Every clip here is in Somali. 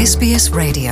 SBS Radio.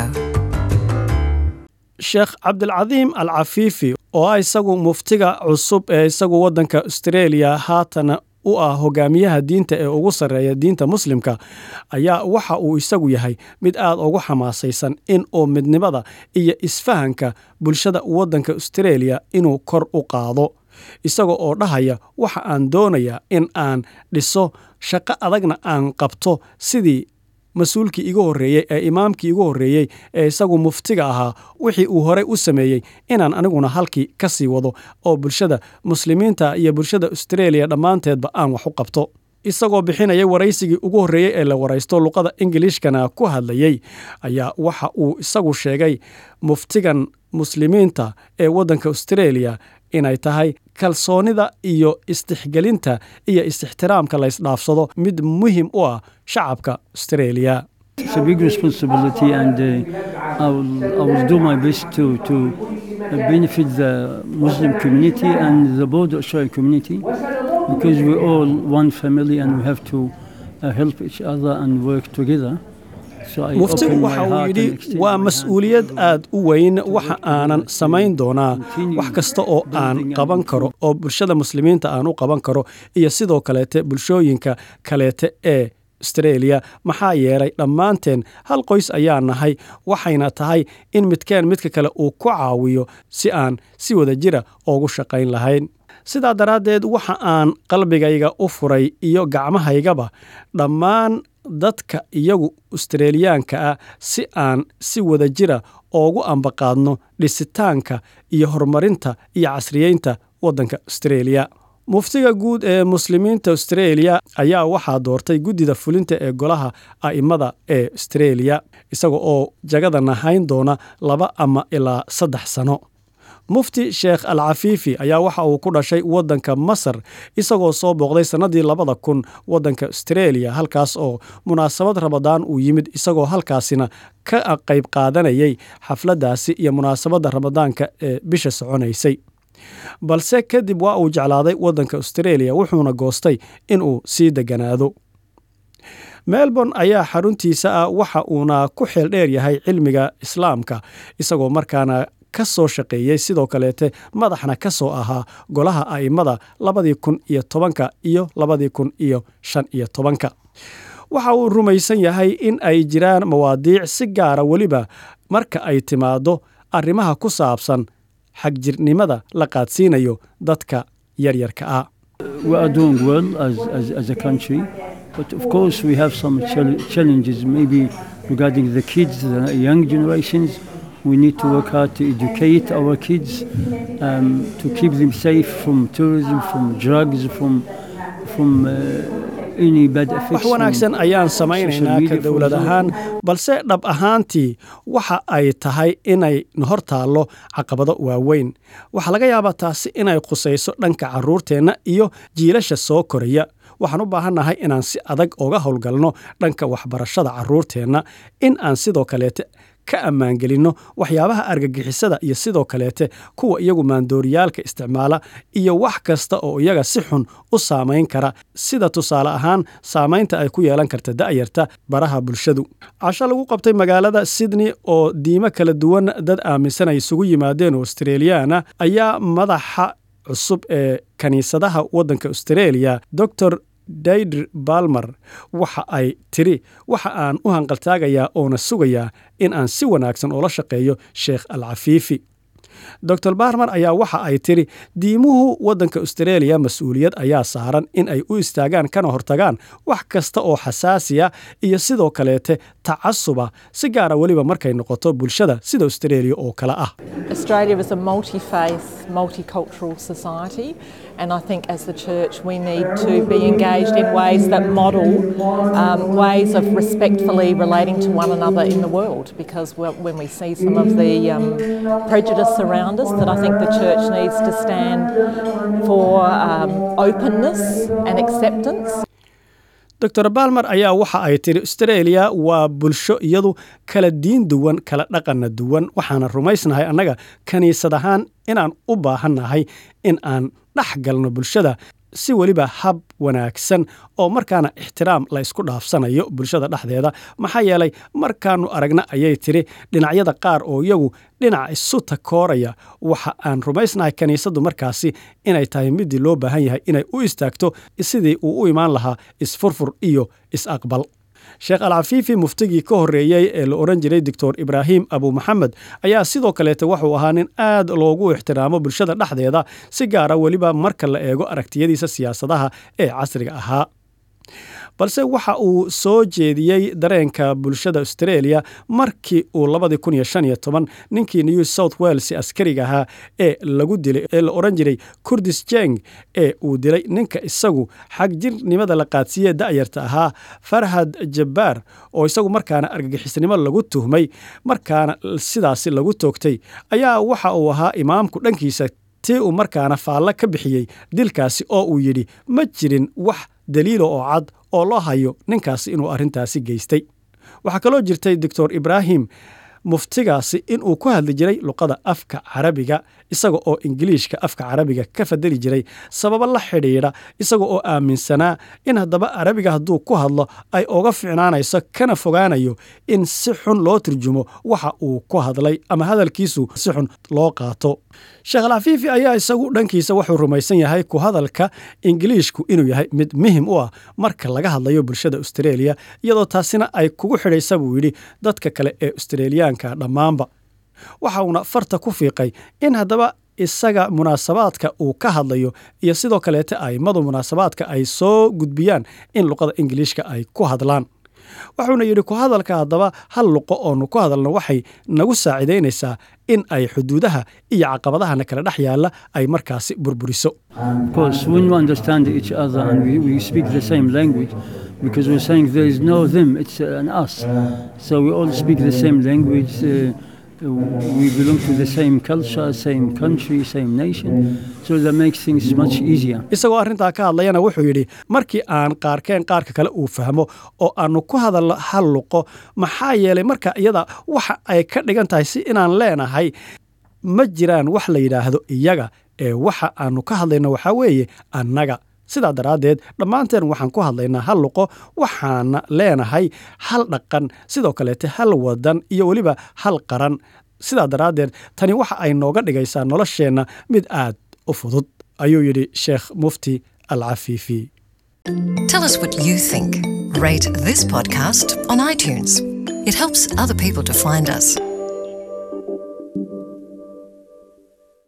Sheekh Cabdilcadiim Al-Cafiifi oo isagu muftiga cusub ee isagu wadanka Australia haatan u ah hogaamiyaha diinta ee ugu sareeya diinta muslimka ayaa waxa uu isagu yahay mid aad ugu xamaasaysan in uu midnimada iyo isfahanka bulshada wadanka Australia inuu kor u qaado isaga oo dhahaya waxa aan doonaya in aan dhiso shaqo adagna aan qabto sidii mas'uulkii igu horeeyay ee imaamkii igu horeeyay ee isagu muftiga ahaa wixii uu hore u sameeyay inaan aniguna halkii ka sii wado oo bulshada muslimiinta iyo bulshada Australia dhamaanteedba aan wax u qabto isagoo bixinaya waraysigii ugu horeeyay ee la waraysto luqada Ingiriiskana ku hadlayay ayaa waxa uu isagu sheegay muftigan muslimiinta ee wadanka Australia inay tahay kalsoonida iyo istixgelinta iyo istixtiraamka la isdhaafsado mid muhiim u ah shacabka Australia. It's a big responsibility, and I will do my best to benefit the Muslim community and the broader Australian community, because we're all one family and we have to help each other and work together. muftigu waxa uu yidhi waa mas'uuliyad aad u weyn waxa aanan samayn doonaa wax kasta oo aan qaban karo oo bulshada muslimiinta aan u qaban karo iyo sidoo kaleete bulshooyinka kaleete ee Australia maxaa yeelay dhammaanteen hal qoys ayaa nahay waxayna tahay in midkeen midka kale uu ku caawiyo si aan si wada jira ugu shaqayn lahayn sidaa daraaddeed waxa aan qalbigayga u furay iyo gacmahaygaba dhammaan dadka iyagu Australiyaanka ah si aan si wada jira ugu ambaqaadno dhisitaanka iyo horumarinta iyo casriyeynta wadanka Australia. Muftiga guud ee muslimiinta Australia ayaa waxaa doortay guddida fulinta ee golaha aimada ee Australia isaga oo jagadan ahayn doona 2 ama ilaa 3 sano. Mufti Sheekh Al-Cafiifi ayaa waxa uu ku dhashay wadanka Masar isagoo soo booqday sanadii 2000 wadanka Australia halkaas oo munaasabad Ramadaan uu yimid isagoo halkaasina ka qayb qaadanayay xafladaasi iyo munaasabada Ramadaanka ee bisha soconaysay balse kadib waa uu jeclaaday wadanka Australia wuxuuna goostay in uu sii deganaado. Melbourne ayaa xaruntiisa ah waxa uuna ku xeel dheer yahay cilmiga Islaamka isagoo markaana ka soo shaqeeyay sidoo kaleete madaxna ka soo ahaa golaha aimada 2010 iyo 2015 waxa uu rumaysan yahay in ay jiraan mawaadiic si gaara waliba marka ay timaado arrimaha ku saabsan xagjirnimada la qaadsiinayo dadka yaryarka ah. We are doing well as a country, but of course we have some challenges maybe regarding the kids, the young generations. We need to work hard to educate our kids, to keep them safe from tourism, from drugs, from any bad effects. wax wanaagsan ayaan samaynaynaa ka dawlad ahaan balse dhab ahaantii waxa ay tahay inay hor taalo caqabado waaweyn waxa laga yaabaa taasi inay khusayso dhanka caruurteena iyo jiilasha soo koraya waxaan u baahanahay inaan si adag uga howlgalno dhanka waxbarashada caruurteena in aan sidoo kaleete ka ammaan gelino waxyaabaha argagixisada iyo sidoo kaleete kuwa iyagu maandooriyaalka isticmaala iyo wax kasta oo iyaga si xun u saameyn kara sida tusaale ahaan saameynta ay ku yeelan karta da'yarta baraha bulshadu. Casho lagu qabtay magaalada Sydney oo diimo kala duwan dad aaminsan ay isugu yimaadeen Australiana ayaa madaxa cusub ee kaniisadaha wadanka Australia Dr. Deirdre Balmer waxa ay tiri waxa aan u hanqaltaagayaa oo na sugayaa in aan si wanaagsan ula shaqeeyo Sheekh Al-Cafiifi. Dr. Balmer ayaa waxa ay tiri diimuhu wadanka Australia mas'uuliyad ayaa saaran in ay u istaagaan kana hortagaan wax kasta oo xasaasiya iyo sidoo kaleete tacassuba si gaara waliba markay noqoto bulshada sida Australia oo kala ah. Australia is a multi-faith, multicultural society, and I think as the church we need to be engaged in ways that model ways of respectfully relating to one another in the world, because when we see some of the prejudice around us, that I think the church needs to stand for openness and acceptance. Dr. Balmer ayaa waxa ay tiri Australia waa bulsho iyadu kala diin duwan kala dhaqan duwan waxaana rumaysnahay annaga kaniisad ahaan inaan u baahanahay in aan dhex galno bulshada si weliba hab wanaagsan oo markaana ixtiraam la isku dhaafsanayo bulshada dhexdeeda maxaa yeelay markaanu aragna ayay tiri dhinacyada qaar oo iyagu dhinaca isu takooraya waxa aan rumaysnahay kaniisaddu markaasi inay tahay midii loo baahan yahay inay u istaagto sidii uu u imaan lahaa isfurfur iyo is-aqbal sheekh alcafiifi muftigii ka horreeyey ee la odhan jiray doctor ibraahim abu maxamed ayaa sidoo kaleete wuxuu ahaa nin aad loogu ixtiraamo bulshada dhexdeeda si gaara weliba marka la eego aragtiyadiisa siyaasadaha ee casriga ahaa balse waxa uu soo jeediyey dareenka bulshada Australia markii uu 2015 ninkii New South Wales askariga ahaa ee lagu dilay ee la oran jiray Kurdish Jeng ee uu dilay ninka isagu xaq jirnimada la qaadsiiyay da'yarta ahaa Farhad Jabbar oo isagu markaana argagixisnimo lagu tuhmay markaana sidaasi lagu toogtay ayaa waxa uu ahaa imaamku dhankiisa tii uu markaana faalla ka bixiyay dilkaasi oo uu yidhi ma jirin wax daliilo oo cad oo loo hayo ninkaasi inuu arrintaasi geystay waxaa kaloo jirtay Dr. Ibrahim muftigaasi inuu ku hadli jiray luqada afka Carabiga isaga oo Ingiriiska afka Carabiga ka fadali jiray sabab la xiriira isaga oo aaminsanaa in hadaba Carabiga hadduu ku hadlo ay uga fiicnaanayso kana fogaanayo in si xun loo turjumo waxa uu ku hadlay ama hadalkiisu si xun loo qaato Sheekh Al-Afiifi ayaa isagu dhankiisa wuxuu rumaysan yahay ku hadalka Ingiriisku inuu yahay mid muhiim u ah marka laga hadlayo bulshada Australia iyadoo taasina ay kugu xidhaysa buu yiri dadka kale ee Australiaanka dhamaanba waxa uu farta ku fiiqay in hadaba isaga munaasabaadka uu ka hadlayo iyo sidoo kale ay madu munaasabaadka ay soo gudbiyaan in luqada Ingiriiska ay ku hadlaan waxaana yiri ku hadalka hadaba hal luqo oo ku hadalna waxay nagu saacideynaysaa in ay xuduudaha iyo caqabadaha kala dhex yaala ay markaasi burburiso because when we understand each other and we speak the same language because we're saying there is no them it's an us so we all speak the same language we belong to the same culture, same country, same nation. So that makes things much easier. Isagoo arrinta ka hadlayana wuxuu yiri markii aan qaarkeen qaarka kale uu fahmo oo aanu ku hadalno hal luqo maxaa yeelay marka iyada waxa ay ka dhigan tahay si inaan leenahay ma jiraan wax la yiraahdo iyaga ee waxa aanu ka hadlayno waxa weeye annaga sidaa daraadeed dhammaanteen waxaan ku hadlaynaa hal luqo waxaana leenahay hal dhaqan sidoo kaleete hal wadan iyo weliba hal qaran sidaa daraadeed tani waxa ay nooga dhigaysaa nolosheenna mid aad u fudud ayuu yidhi Sheekh Mufti Al-Afiifi. Tell us what you think. Rate this podcast on iTunes. It helps other people to find us.